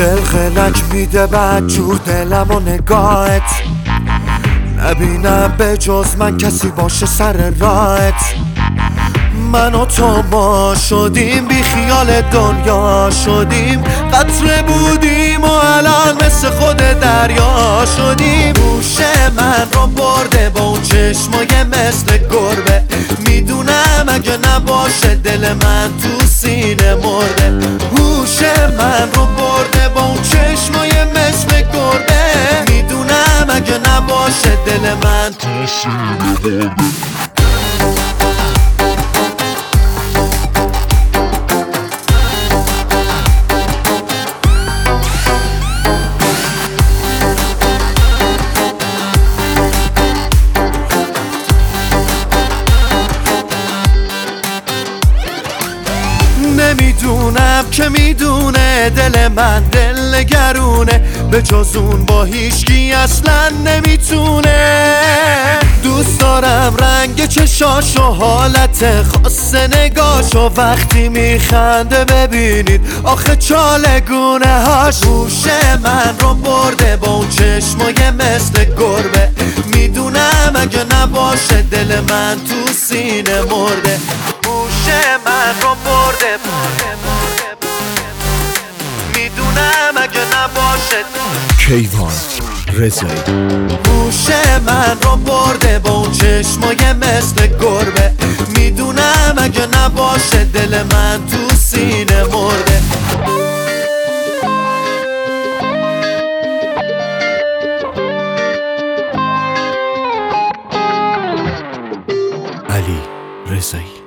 خلخلک میده بدجور دلم و نگاهت، نبینم به جز من کسی باشه سر راهت. من و تو ما شدیم بی خیال دنیا شدیم، قطره بودیم و الان مثل خود دریا شدیم. گوش من رو برده با اون چشمای مثل گربه، میدونم اگه نباشه دل من تو سینه مرده. گوش من رو برده با اون چشمای مثل گربه، میدونم اگه نباشه دل من تو سینه مرده. نمیدونم که میدونه دل من دل نگرونه، به جز اون با هیچکی اصلا نمیتونه. دوست دارم رنگ چشاش و حالت خاص نگاش، و وقتی میخنده ببینید آخه چالگونه هاش. گوش من رو برده با اون چشمای مثل گربه، میدونم اگه نباشه دل من تو سینه مرده. گوش من رو برده میدونم اگه نباشه کیوان رضایی. گوش من رو برده با اون چشمای مثل گربه، میدونم اگه نباشه دل من تو سینه مرده. علی رضایی.